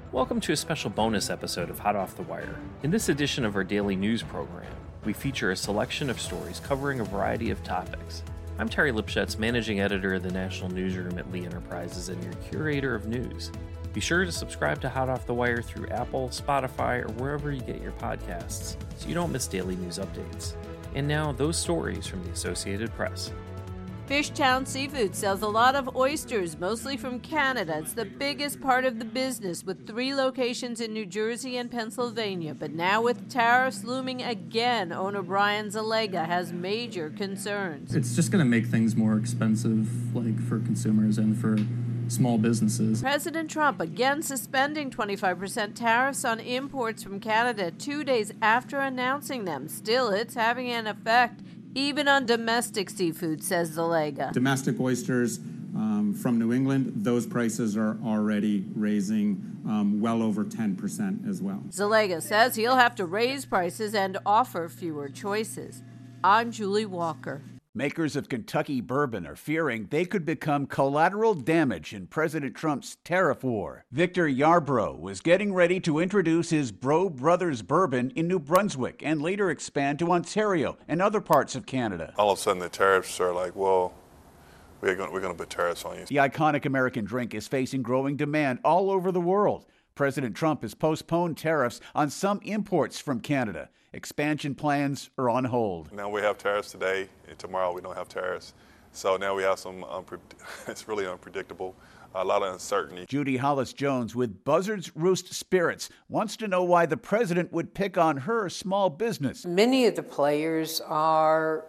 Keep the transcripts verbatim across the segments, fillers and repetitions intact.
Welcome to a special bonus episode of Hot Off the Wire. In this edition of our daily news program, we feature a selection of stories covering a variety of topics. I'm Terry Lipschutz, managing editor of the National Newsroom at Lee Enterprises and your curator of news. Be sure to subscribe to Hot Off the Wire through Apple, Spotify, or wherever you get your podcasts so you don't miss daily news updates. And now, those stories from the Associated Press. Fishtown Seafood sells a lot of oysters, mostly from Canada. It's the biggest part of the business, with three locations in New Jersey and Pennsylvania. But now with tariffs looming again, owner Brian Zalega has major concerns. It's just going to make things more expensive, like for consumers and for small businesses. President Trump again suspending twenty-five percent tariffs on imports from Canada two days after announcing them. Still, it's having an effect even on domestic seafood, says Zalega. Domestic oysters um, from New England, those prices are already raising um, well over ten percent as well. Zalega says he'll have to raise prices and offer fewer choices. I'm Julie Walker. Makers of Kentucky bourbon are fearing they could become collateral damage in President Trump's tariff war. Victor Yarbrough was getting ready to introduce his Bro Brothers bourbon in New Brunswick and later expand to Ontario and other parts of Canada. All of a sudden the tariffs are like, well, we're going, we're going to put tariffs on you. The iconic American drink is facing growing demand all over the world. President Trump has postponed tariffs on some imports from Canada. Expansion plans are on hold. Now we have tariffs today, and tomorrow we don't have tariffs. So now we have some, unpre- it's really unpredictable, a lot of uncertainty. Judy Hollis-Jones with Buzzards Roost Spirits wants to know why the president would pick on her small business. Many of the players are,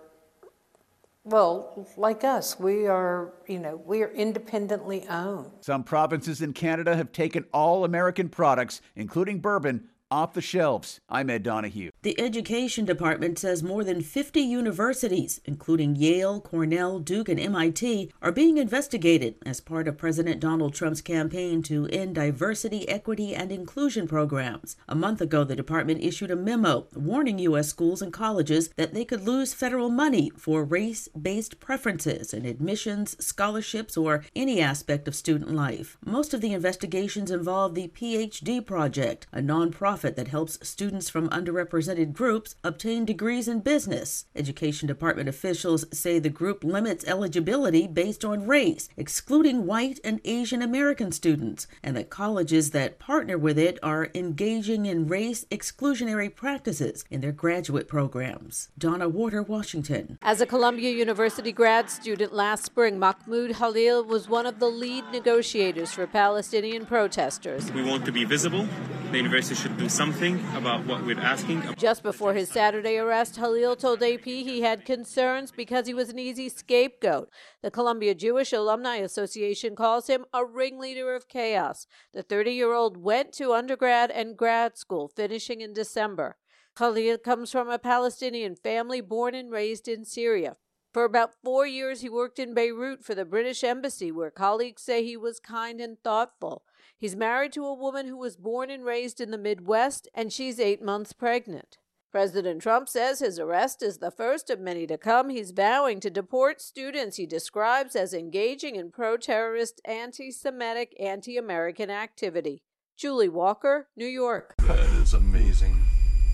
well, like us, we are, you know, we are independently owned. Some provinces in Canada have taken all American products, including bourbon, off the shelves. I'm Ed Donahue. The Education Department says more than fifty universities, including Yale, Cornell, Duke, and M I T, are being investigated as part of President Donald Trump's campaign to end diversity, equity, and inclusion programs. A month ago, the department issued a memo warning U S schools and colleges that they could lose federal money for race-based preferences in admissions, scholarships, or any aspect of student life. Most of the investigations involve the P H D Project, a nonprofit that helps students from underrepresented groups obtain degrees in business. Education Department officials say the group limits eligibility based on race, excluding white and Asian American students, and that colleges that partner with it are engaging in race exclusionary practices in their graduate programs. Donna Warder, Washington. As a Columbia University grad student last spring, Mahmoud Halil was one of the lead negotiators for Palestinian protesters. We want to be visible. The university should do something about what we're asking. Just before his Saturday arrest, Halil told A P he had concerns because he was an easy scapegoat. The Columbia Jewish Alumni Association calls him a ringleader of chaos. The thirty-year-old went to undergrad and grad school, finishing in December. Halil comes from a Palestinian family born and raised in Syria. For about four years, he worked in Beirut for the British Embassy, where colleagues say he was kind and thoughtful. He's married to a woman who was born and raised in the Midwest, and she's eight months pregnant. President Trump says his arrest is the first of many to come. He's vowing to deport students he describes as engaging in pro-terrorist, anti-Semitic, anti-American activity. Julie Walker, New York. That is amazing.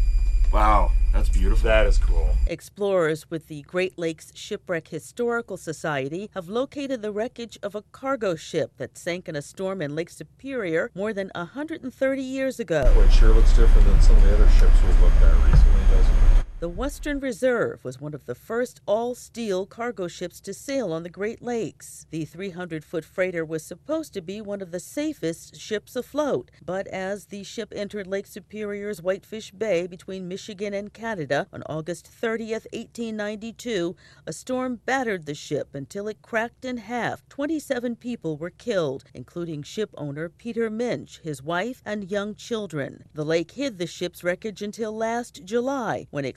Wow, that's beautiful. That is cool. Explorers with the Great Lakes Shipwreck Historical Society have located the wreckage of a cargo ship that sank in a storm in Lake Superior more than one hundred thirty years ago. Well, it sure looks different than some of the other ships we've looked at recently, doesn't it? The Western Reserve was one of the first all-steel cargo ships to sail on the Great Lakes. The three hundred foot freighter was supposed to be one of the safest ships afloat, but as the ship entered Lake Superior's Whitefish Bay between Michigan and Canada on August thirtieth, eighteen ninety-two, a storm battered the ship until it cracked in half. twenty-seven people were killed, including ship owner Peter Minch, his wife, and young children. The lake hid the ship's wreckage until last July, when experts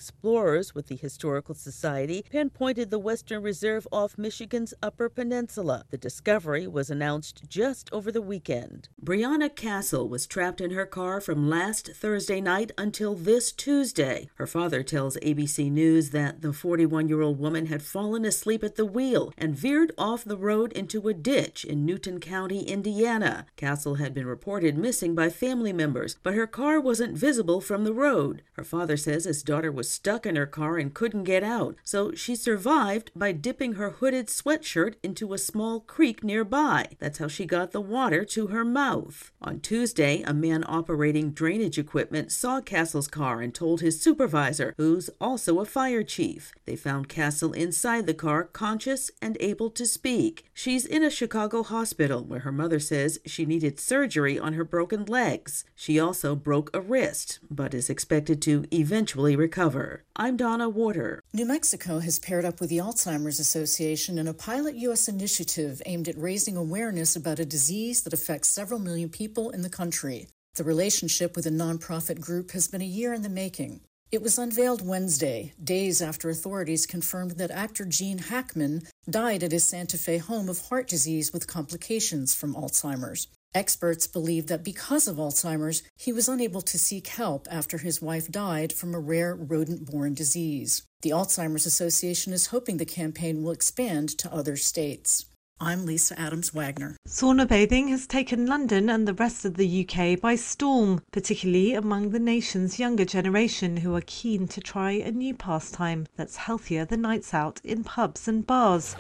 explorers with the Historical Society pinpointed the Western Reserve off Michigan's Upper Peninsula. The discovery was announced just over the weekend. Brianna Castle was trapped in her car from last Thursday night until this Tuesday. Her father tells A B C News that the forty-one-year-old woman had fallen asleep at the wheel and veered off the road into a ditch in Newton County, Indiana. Castle had been reported missing by family members, but her car wasn't visible from the road. Her father says his daughter was stuck in her car and couldn't get out, so she survived by dipping her hooded sweatshirt into a small creek nearby. That's how she got the water to her mouth. On Tuesday, a man operating drainage equipment saw Castle's car and told his supervisor, who's also a fire chief. They found Castle inside the car, conscious and able to speak. She's in a Chicago hospital where her mother says she needed surgery on her broken legs. She also broke a wrist, but is expected to eventually recover. I'm Donna Warder. New Mexico has paired up with the Alzheimer's Association in a pilot U S initiative aimed at raising awareness about a disease that affects several million people in the country. The relationship with a nonprofit group has been a year in the making. It was unveiled Wednesday, days after authorities confirmed that actor Gene Hackman died at his Santa Fe home of heart disease with complications from Alzheimer's. Experts believe that because of Alzheimer's, he was unable to seek help after his wife died from a rare rodent-borne disease. The Alzheimer's Association is hoping the campaign will expand to other states. I'm Lisa Adams-Wagner. Sauna bathing has taken London and the rest of the U K by storm, particularly among the nation's younger generation who are keen to try a new pastime that's healthier than nights out in pubs and bars.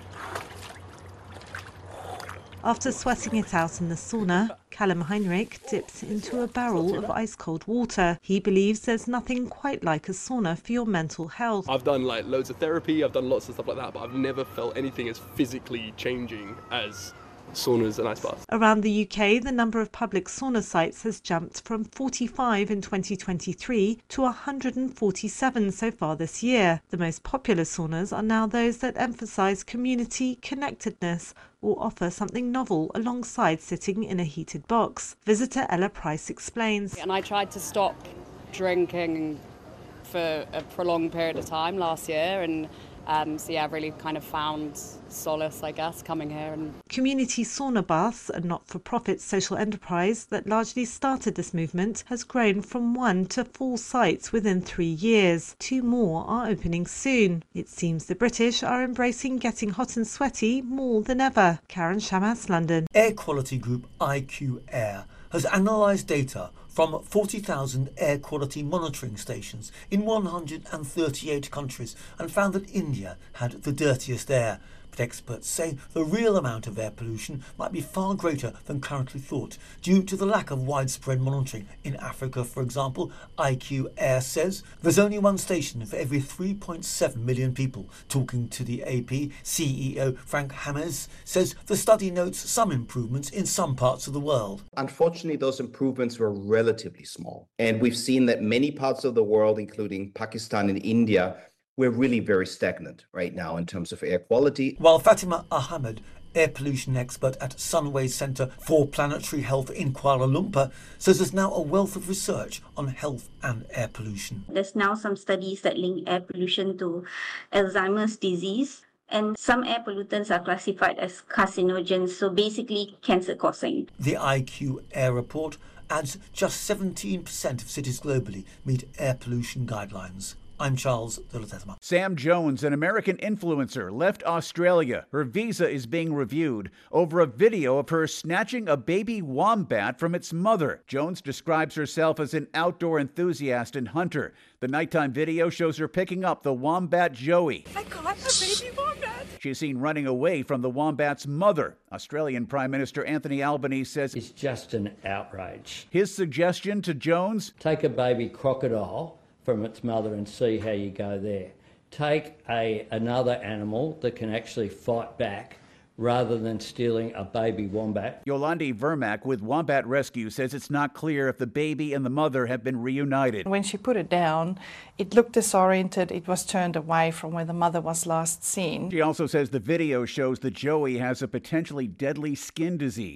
After sweating it out in the sauna, Callum Heinrich dips into a barrel of ice-cold water. He believes there's nothing quite like a sauna for your mental health. I've done like loads of therapy, I've done lots of stuff like that, but I've never felt anything as physically changing as saunas and ice baths. Around the U K, the number of public sauna sites has jumped from forty-five in twenty twenty-three to one hundred forty-seven so far this year. The most popular saunas are now those that emphasise community connectedness or offer something novel alongside sitting in a heated box. Visitor Ella Price explains. And I tried to stop drinking for a prolonged period of time last year, and Um, so yeah, I've really kind of found solace, I guess, coming here. And Community Sauna Baths, a not-for-profit social enterprise that largely started this movement, has grown from one to four sites within three years. Two more are opening soon. It seems the British are embracing getting hot and sweaty more than ever. Karen Shamas, London. Air quality group I Q Air has analysed data from forty thousand air quality monitoring stations in one hundred thirty-eight countries and found that India had the dirtiest air. But experts say the real amount of air pollution might be far greater than currently thought due to the lack of widespread monitoring. In Africa, for example, I Q Air says there's only one station for every three point seven million people. Talking to the A P, C E O Frank Hames says the study notes some improvements in some parts of the world. Unfortunately, those improvements were relatively small. And we've seen that many parts of the world, including Pakistan and India, we're really very stagnant right now in terms of air quality. While Fatima Ahmed, air pollution expert at Sunway Centre for Planetary Health in Kuala Lumpur, says there's now a wealth of research on health and air pollution. There's now some studies that link air pollution to Alzheimer's disease, and some air pollutants are classified as carcinogens, so basically cancer-causing. The I Q Air report adds just seventeen percent of cities globally meet air pollution guidelines. I'm Charles de Ledesma. Sam Jones, an American influencer, left Australia. Her visa is being reviewed over a video of her snatching a baby wombat from its mother. Jones describes herself as an outdoor enthusiast and hunter. The nighttime video shows her picking up the wombat Joey. I got a baby wombat. She's seen running away from the wombat's mother. Australian Prime Minister Anthony Albanese says it's just an outrage. His suggestion to Jones: take a baby crocodile from its mother and see how you go there. Take a another animal that can actually fight back rather than stealing a baby wombat. Yolandi Vermack with Wombat Rescue says it's not clear if the baby and the mother have been reunited. When she put it down, it looked disoriented. It was turned away from where the mother was last seen. She also says the video shows that Joey has a potentially deadly skin disease.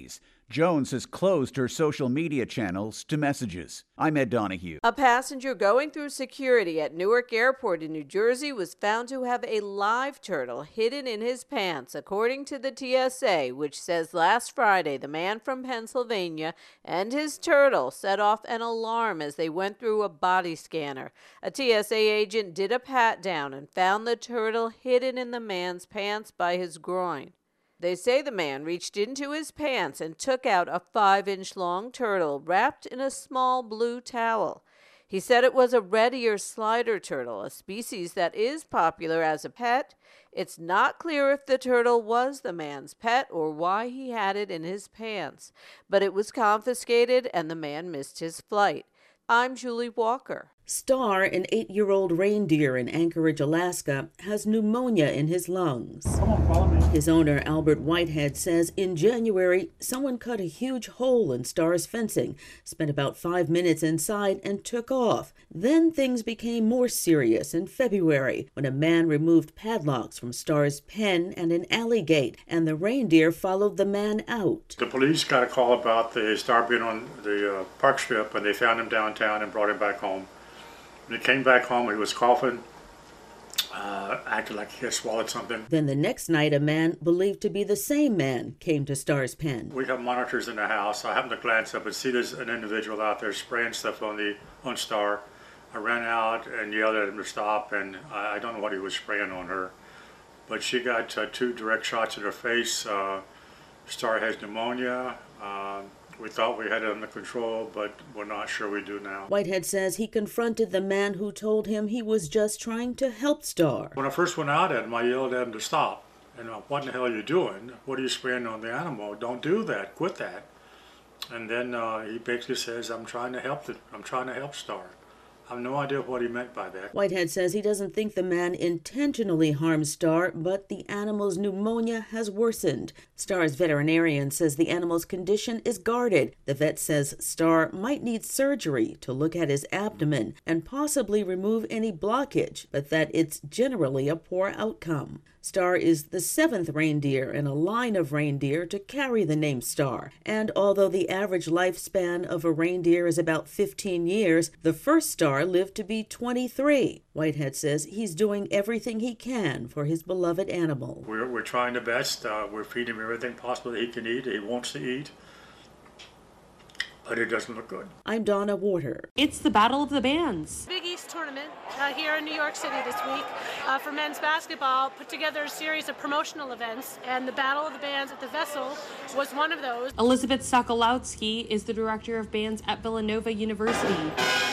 Jones has closed her social media channels to messages. I'm Ed Donahue. A passenger going through security at Newark Airport in New Jersey was found to have a live turtle hidden in his pants, according to the T S A, which says last Friday the man from Pennsylvania and his turtle set off an alarm as they went through a body scanner. A T S A agent did a pat-down and found the turtle hidden in the man's pants by his groin. They say the man reached into his pants and took out a five-inch long turtle wrapped in a small blue towel. He said it was a red ear slider turtle, a species that is popular as a pet. It's not clear if the turtle was the man's pet or why he had it in his pants, but it was confiscated and the man missed his flight. I'm Julie Walker. Star, an eight-year-old reindeer in Anchorage, Alaska, has pneumonia in his lungs. Come on, follow me. His owner, Albert Whitehead, says in January, someone cut a huge hole in Star's fencing, spent about five minutes inside, and took off. Then things became more serious in February, when a man removed padlocks from Star's pen and an alley gate, and the reindeer followed the man out. The police got a call about the Star being on the uh, park strip, and they found him downtown and brought him back home. When he came back home, he was coughing, uh, acted like he had swallowed something. Then the next night, a man believed to be the same man came to Star's pen. We have monitors in the house. I happened to glance up and see there's an individual out there spraying stuff on the on Star. I ran out and yelled at him to stop, and I, I don't know what he was spraying on her. But she got uh, two direct shots in her face. Uh, Star has pneumonia. Uh, We thought we had it under control, but we're not sure we do now. Whitehead says he confronted the man who told him he was just trying to help Star. When I first went out at him, I yelled at him to stop. And uh, what in the hell are you doing? What are you spraying on the animal? Don't do that. Quit that. And then uh, he basically says, I'm trying to help it. I'm trying to help Star. I have no idea what he meant by that. Whitehead says he doesn't think the man intentionally harmed Star, but the animal's pneumonia has worsened. Star's veterinarian says the animal's condition is guarded. The vet says Star might need surgery to look at his abdomen and possibly remove any blockage, but that it's generally a poor outcome. Star is the seventh reindeer in a line of reindeer to carry the name Star. And although the average lifespan of a reindeer is about fifteen years, the first Star lived to be twenty-three. Whitehead says he's doing everything he can for his beloved animal. We're, we're trying the best. Uh, we're feeding him everything possible that he can eat, that he wants to eat. But it doesn't look good. I'm Donna Warder. It's the Battle of the Bands. Big East tournament uh, here in New York City this week uh, for men's basketball. Put together a series of promotional events, and the Battle of the Bands at the Vessel was one of those. Elizabeth Sokolowski is the director of bands at Villanova University.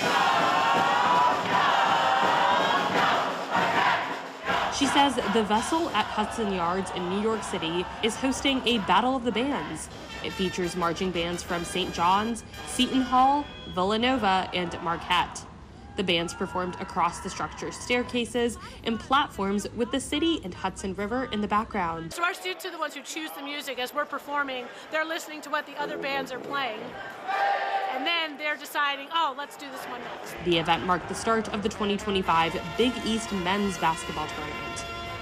She says the Vessel at Hudson Yards in New York City is hosting a Battle of the Bands. It features marching bands from Saint John's, Seton Hall, Villanova, and Marquette. The bands performed across the structure's staircases and platforms with the city and Hudson River in the background. So our students are the ones who choose the music as we're performing. They're listening to what the other bands are playing. And then they're deciding, oh, let's do this one next. The event marked the start of the twenty twenty-five Big East Men's Basketball Tournament.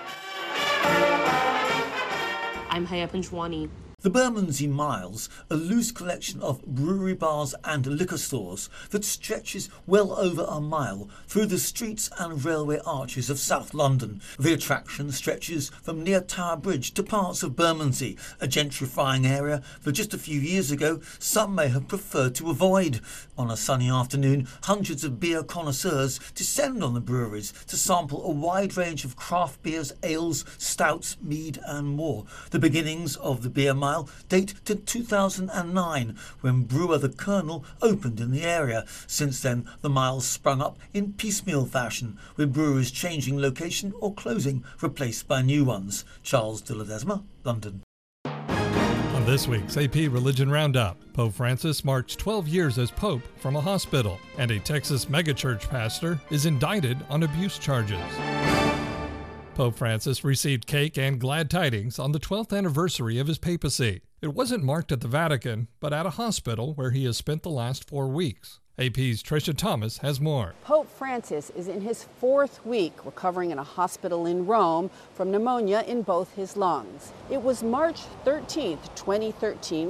I'm Haya Panjwani. The Bermondsey Miles, a loose collection of brewery bars and liquor stores that stretches well over a mile through the streets and railway arches of South London. The attraction stretches from near Tower Bridge to parts of Bermondsey, a gentrifying area that just a few years ago some may have preferred to avoid. On a sunny afternoon, hundreds of beer connoisseurs descend on the breweries to sample a wide range of craft beers, ales, stouts, mead and more. The beginnings of the Beer Mile date to two thousand nine, when brewer The Colonel opened in the area. Since then, the miles sprung up in piecemeal fashion, with breweries changing location or closing, replaced by new ones. Charles de Ledesma, London. On this week's A P Religion Roundup, Pope Francis marched twelve years as Pope from a hospital, and a Texas megachurch pastor is indicted on abuse charges. Pope Francis received cake and glad tidings on the twelfth anniversary of his papacy. It wasn't marked at the Vatican, but at a hospital where he has spent the last four weeks. A P's Tricia Thomas has more. Pope Francis is in his fourth week recovering in a hospital in Rome from pneumonia in both his lungs. It was March thirteenth, twenty thirteen,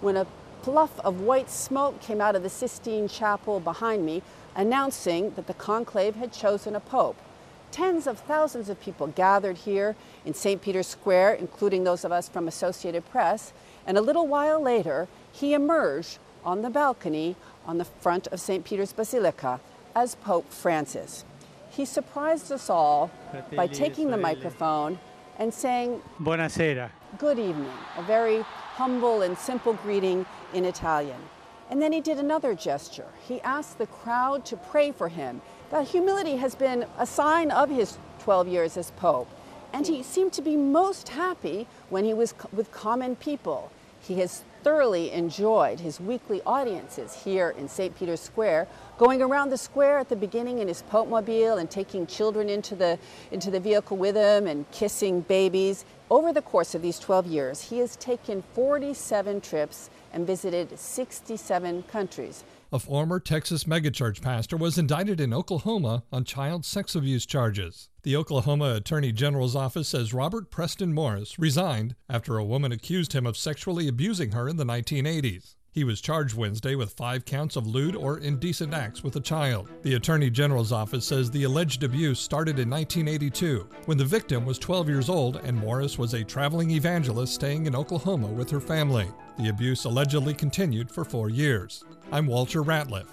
when a fluff of white smoke came out of the Sistine Chapel behind me, announcing that the conclave had chosen a pope. Tens of thousands of people gathered here in Saint Peter's Square, including those of us from Associated Press, and a little while later, he emerged on the balcony on the front of Saint Peter's Basilica as Pope Francis. He surprised us all by taking the microphone and saying, Buonasera. Good evening, a very humble and simple greeting in Italian. And then he did another gesture. He asked the crowd to pray for him. That humility has been a sign of his twelve years as Pope. And he seemed to be most happy when he was with common people. He has thoroughly enjoyed his weekly audiences here in Saint Peter's Square, going around the square at the beginning in his Pope-mobile and taking children into the, into the vehicle with him and kissing babies. Over the course of these twelve years, he has taken forty-seven trips and visited sixty-seven countries. A former Texas megachurch pastor was indicted in Oklahoma on child sex abuse charges. The Oklahoma Attorney General's office says Robert Preston Morris resigned after a woman accused him of sexually abusing her in the nineteen eighties. He was charged Wednesday with five counts of lewd or indecent acts with a child. The Attorney General's office says the alleged abuse started in nineteen eighty-two, when the victim was twelve years old and Morris was a traveling evangelist staying in Oklahoma with her family. The abuse allegedly continued for four years. I'm Walter Ratliff.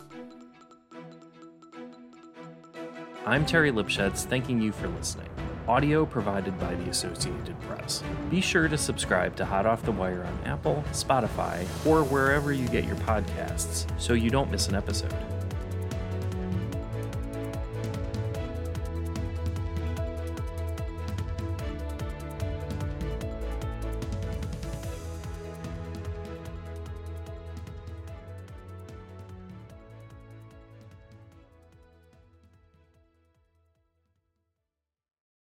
I'm Terry Lipschutz, thanking you for listening. Audio provided by the Associated Press. Be sure to subscribe to Hot Off the Wire on Apple, Spotify, or wherever you get your podcasts so you don't miss an episode.